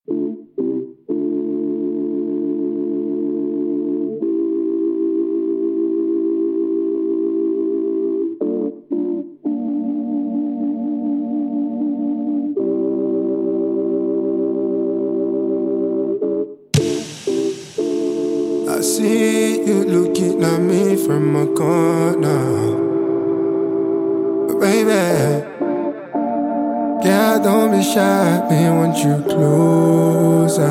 I see you looking at me from a corner, but baby, yeah, don't be shy, me want you closer.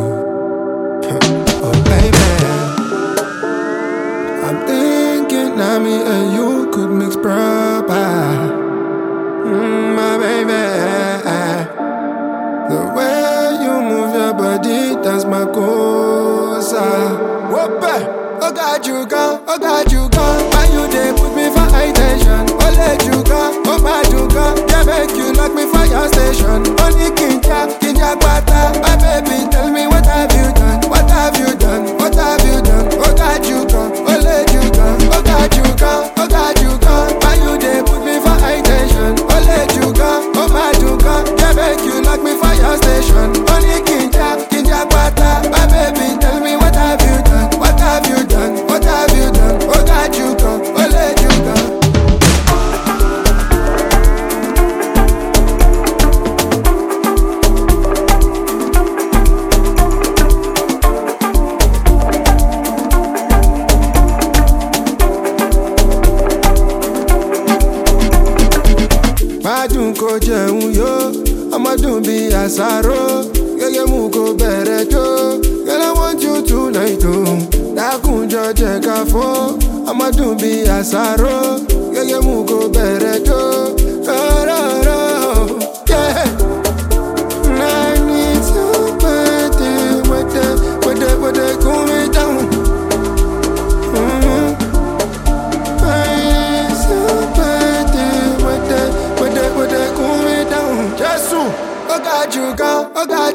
Oh baby, I'm thinking that me and you could mix proper. My baby, the way you move your body, that's my cosa. Oh God, you go, oh God, you go. Why you dey put me for high tension? Oh let you go, oh bad you go. Yeah, make you lock me for your station. Only kinja pata. My baby, tell me what have you done? What have you done? What have you done? Oh God, you go, oh let you go. Oh God, you go, oh God, you go. Why you dey put me for high tension? Oh let you go, oh bad you go. Yeah, make you lock me for your station. Only kinja pata. My baby, tell me what have you done? What have you done? What have you done? Oh God, you go, oh let you go. Madun ko jẹun yo, ọmọdún bí àsáró, gẹ́gẹ́ mú kó bẹ̀rẹ̀ jó. Girl, I want you tonight, oh. Dákúnjọ jẹ́ ká fọ́, ọmọdún bí àsáró, gẹ́gẹ́ mú kó bẹ̀rẹ̀ jó. Rọ́rọ́rọ́, yeah. I need somebody with the cool me down. With the cool me down. Jesus, oh God, you go, oh God,